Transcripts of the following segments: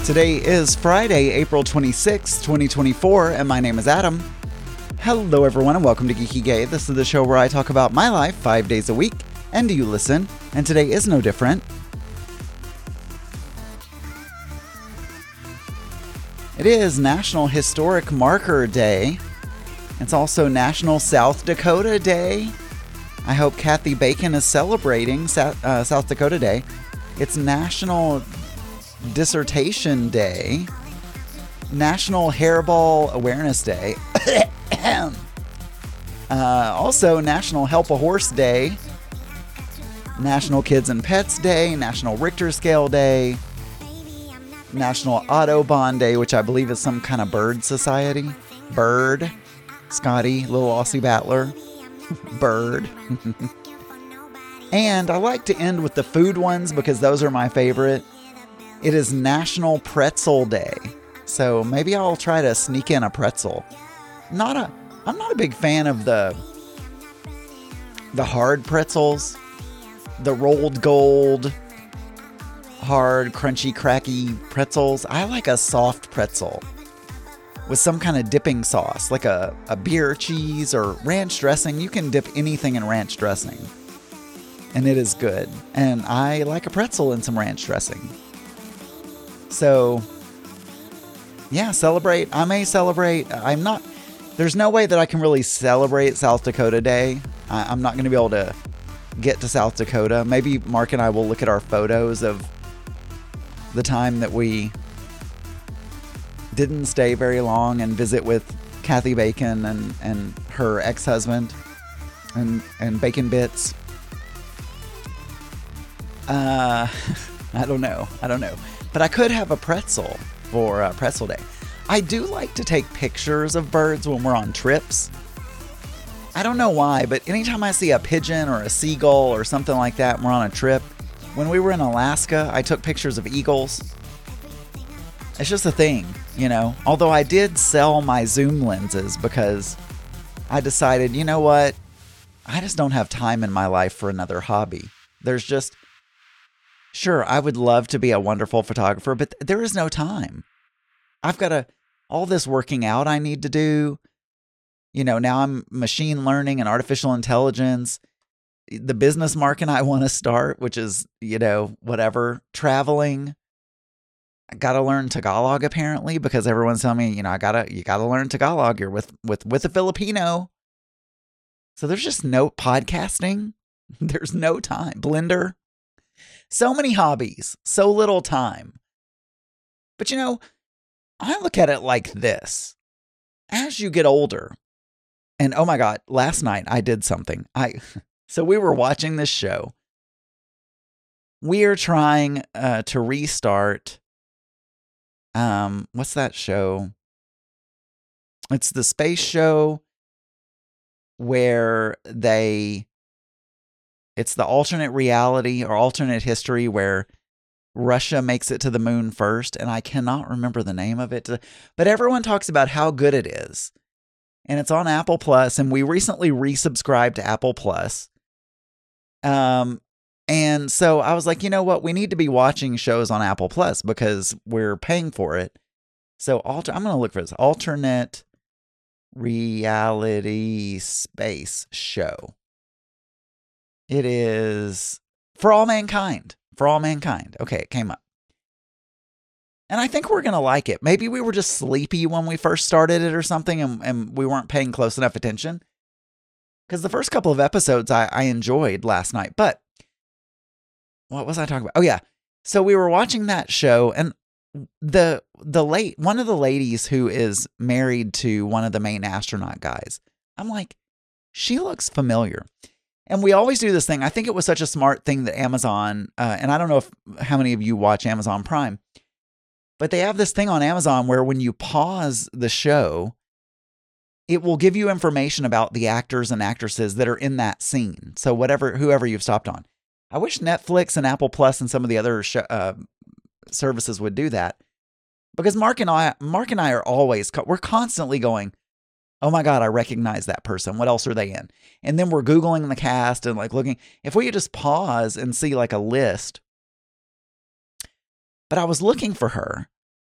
Today is Friday, April 26, 2024, and my name is Adam. Hello everyone and welcome to Geeky Gay. This is the show where I talk about my life 5 days a week, and you listen, and today is no different. It is National Historic Marker Day. It's also National South Dakota Day. I hope Kathy Bacon is celebrating South Dakota Day. It's National Dissertation Day, National Hairball Awareness Day, also National Help a Horse Day, National Kids and Pets Day, National Richter Scale Day, National Audubon Day, which I believe is some kind of bird society. Bird. Scotty, little Aussie battler. Bird. And I like to end with the food ones because those are my favorite. It is National Pretzel Day, so maybe I'll try to sneak in a pretzel. I'm not a big fan of the hard pretzels, the rolled gold, hard, crunchy, cracky pretzels. I like a soft pretzel with some kind of dipping sauce, like a beer cheese or ranch dressing. You can dip anything in ranch dressing, and it is good. And I like a pretzel in some ranch dressing. So, yeah, celebrate. I may celebrate. There's no way that I can really celebrate South Dakota Day. I'm not going to be able to get to South Dakota. Maybe Mark and I will look at our photos of the time that we didn't stay very long and visit with Kathy Bacon and her ex-husband and Bacon Bits. I don't know. But I could have a pretzel for Pretzel Day. I do like to take pictures of birds when we're on trips. I don't know why, but anytime I see a pigeon or a seagull or something like that and we're on a trip, when we were in Alaska, I took pictures of eagles. It's just a thing, you know. Although I did sell my zoom lenses because I decided, you know what? I just don't have time in my life for another hobby. Sure, I would love to be a wonderful photographer, but there is no time. I've got all this working out I need to do. You know, now I'm machine learning and artificial intelligence. The business Mark and I want to start, which is, you know, whatever, traveling. I got to learn Tagalog apparently because everyone's telling me, you know, you got to learn Tagalog. You're with a Filipino. So there's just no podcasting. There's no time. Blender. So many hobbies, so little time. But you know, I look at it like this. As you get older, and oh my God, last night I did something. So we were watching this show. We are trying to restart. What's that show? It's the space show where it's the alternate reality or alternate history where Russia makes it to the moon first, and I cannot remember the name of it. But everyone talks about how good it is. And it's on Apple Plus, and we recently resubscribed to Apple Plus. And so I was like, you know what? We need to be watching shows on Apple Plus because we're paying for it. So I'm going to look for this. Alternate reality space show. It is For All Mankind. For All Mankind. Okay, it came up. And I think we're going to like it. Maybe we were just sleepy when we first started it or something and we weren't paying close enough attention. Because the first couple of episodes I enjoyed last night. But what was I talking about? Oh, yeah. So we were watching that show and one of the ladies who is married to one of the main astronaut guys, I'm like, she looks familiar. And we always do this thing. I think it was such a smart thing that Amazon, and I don't know how many of you watch Amazon Prime, but they have this thing on Amazon where when you pause the show, it will give you information about the actors and actresses that are in that scene. So whoever you've stopped on. I wish Netflix and Apple Plus and some of the other services would do that. Because Mark and I are we're constantly going, oh my God, I recognize that person. What else are they in? And then we're Googling the cast and like looking. If we could just pause and see like a list. But I was looking for her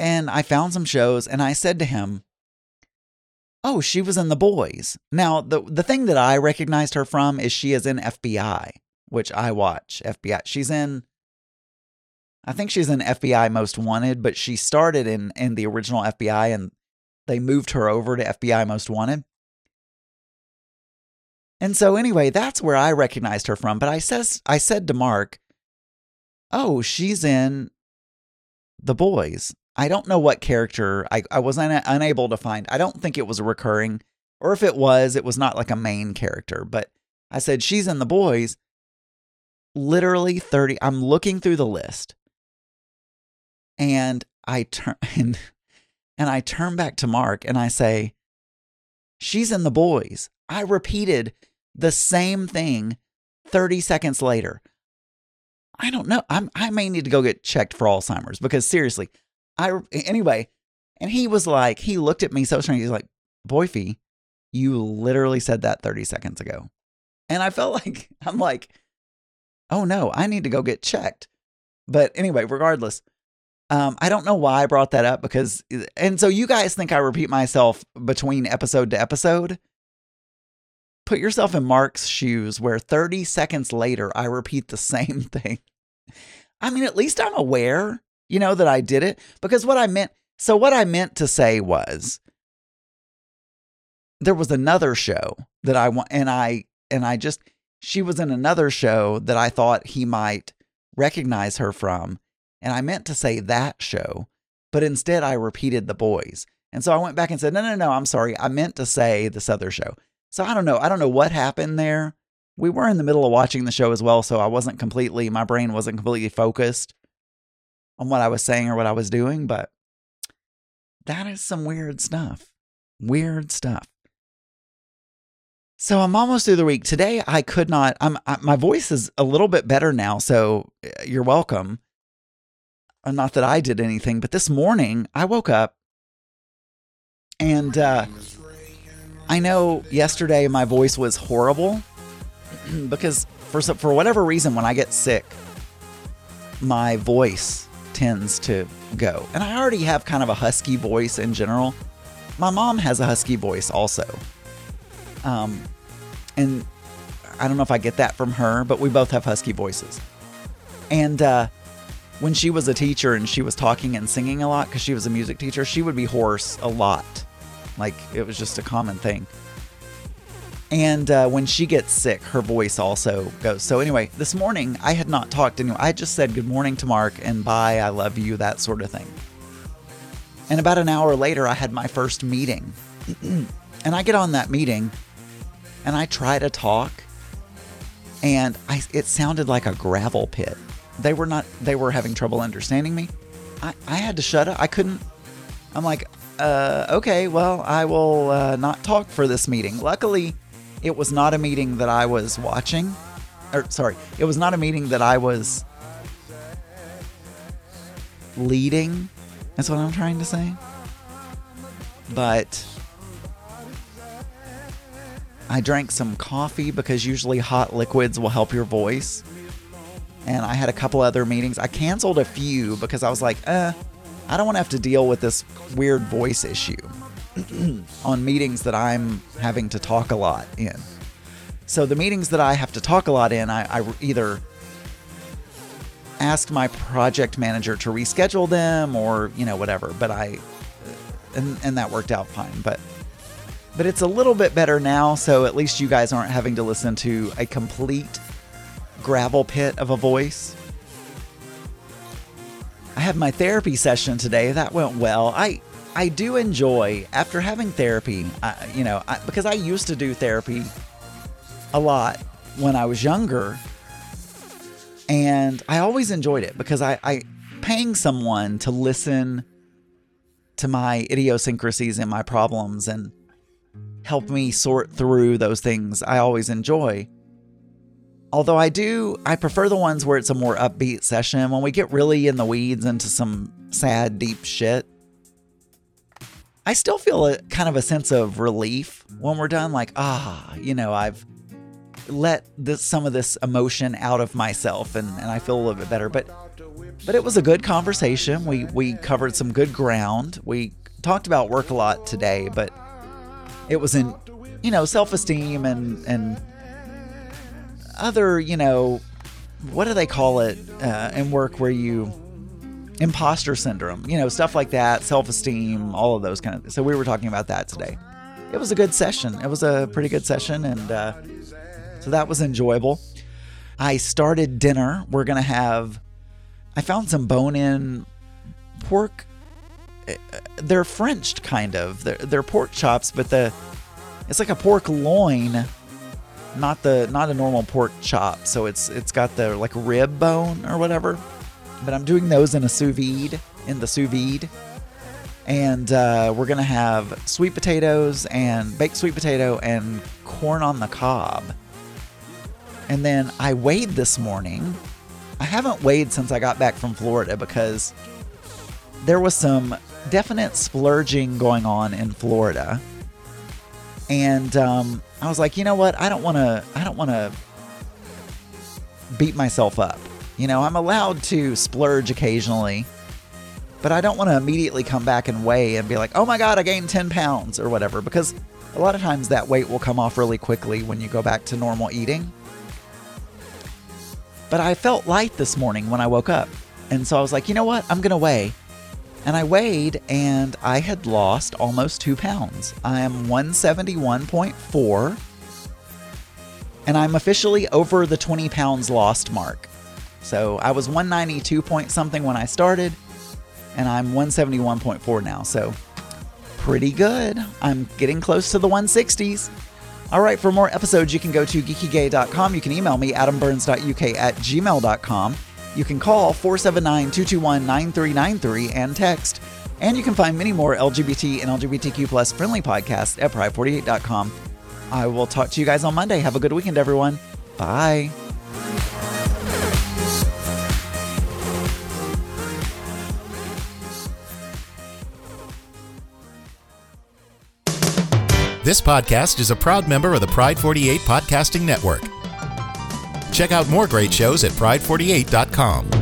And I found some shows, and I said to him, oh, she was in The Boys. Now, the thing that I recognized her from is she is in FBI, which I watch. FBI. I think she's in FBI Most Wanted, but she started in the original FBI, and they moved her over to FBI Most Wanted. And so anyway, that's where I recognized her from. But I said to Mark, oh, she's in The Boys. I don't know what character. I was unable to find. I don't think it was recurring. Or if it was not like a main character. But I said, she's in The Boys. Literally 30. I'm looking through the list. And I turn back to Mark and I say, she's in The Boys. I repeated the same thing 30 seconds later. I don't know. I may need to go get checked for Alzheimer's because seriously, anyway, and he was like, he looked at me so strange. He's like, Boyfie, you literally said that 30 seconds ago. And I felt like, I'm like, oh no, I need to go get checked. But anyway, regardless, I don't know why I brought that up and so you guys think I repeat myself between episode to episode? Put yourself in Mark's shoes where 30 seconds later, I repeat the same thing. I mean, at least I'm aware, that I did it because what I meant to say was there was another show that I want, she was in another show that I thought he might recognize her from. And I meant to say that show, but instead I repeated The Boys. And so I went back and said, no, I'm sorry. I meant to say this other show. So I don't know. I don't know what happened there. We were in the middle of watching the show as well. So my brain wasn't completely focused on what I was saying or what I was doing. But that is some weird stuff. Weird stuff. So I'm almost through the week. Today I could not, my voice is a little bit better now. So you're welcome. Not that I did anything, but this morning I woke up and I know yesterday my voice was horrible because for whatever reason, when I get sick, my voice tends to go. And I already have kind of a husky voice in general. My mom has a husky voice also. And I don't know if I get that from her, but we both have husky voices. And when she was a teacher and she was talking and singing a lot because she was a music teacher, she would be hoarse a lot. Like it was just a common thing. And when she gets sick, her voice also goes. So anyway, this morning I had not talked to anyone. I just said good morning to Mark and bye, I love you, that sort of thing. And about an hour later, I had my first meeting. And I get on that meeting and I try to talk and it sounded like a gravel pit. They were having trouble understanding me. I had to shut up. I couldn't. I'm like, okay, well, I will not talk for this meeting. Luckily, it was not a meeting that I was watching. It was not a meeting that I was leading. That's what I'm trying to say. But I drank some coffee because usually hot liquids will help your voice. And I had a couple other meetings. I canceled a few because I was like, I don't want to have to deal with this weird voice issue on meetings that I'm having to talk a lot in. So the meetings that I have to talk a lot in, I either asked my project manager to reschedule them or, whatever. But and that worked out fine. But it's a little bit better now. So at least you guys aren't having to listen to a complete gravel pit of a voice. I had my therapy session today. That went well. I do enjoy, after having therapy, because I used to do therapy a lot when I was younger, and I always enjoyed it because I paying someone to listen to my idiosyncrasies and my problems and help me sort through those things I always enjoy. Although I prefer the ones where it's a more upbeat session. When we get really in the weeds into some sad, deep shit, I still feel a kind of a sense of relief when we're done. Like, I've let some of this emotion out of myself and I feel a little bit better. But But it was a good conversation. We covered some good ground. We talked about work a lot today, but it was in, self-esteem and other, what do they call it in work where imposter syndrome, stuff like that, self-esteem, all of those kind of things. So we were talking about that today. It was a good session. It was a pretty good session, and so that was enjoyable. I started dinner. I found some bone-in pork. They're Frenched, kind of. They're pork chops, but it's like a pork loin, not a normal pork chop. So it's got the like rib bone or whatever. But I'm doing those in the sous vide. And we're going to have sweet potatoes and baked sweet potato and corn on the cob. And then I weighed this morning. I haven't weighed since I got back from Florida because there was some definite splurging going on in Florida. And I was like, you know what? I don't want to beat myself up. I'm allowed to splurge occasionally, but I don't want to immediately come back and weigh and be like, oh my God, I gained 10 pounds or whatever, because a lot of times that weight will come off really quickly when you go back to normal eating. But I felt light this morning when I woke up. And so I was like, you know what? I'm going to weigh. And I weighed, and I had lost almost 2 pounds. I am 171.4, and I'm officially over the 20 pounds lost mark. So I was 192 point something when I started, and I'm 171.4 now. So pretty good. I'm getting close to the 160s. All right, for more episodes, you can go to geekygay.com. You can email me, adamburns.uk@gmail.com. You can call 479-221-9393 and text. And you can find many more LGBT and LGBTQ plus friendly podcasts at pride48.com. I will talk to you guys on Monday. Have a good weekend, everyone. Bye. This podcast is a proud member of the Pride 48 Podcasting Network. Check out more great shows at pride48.com.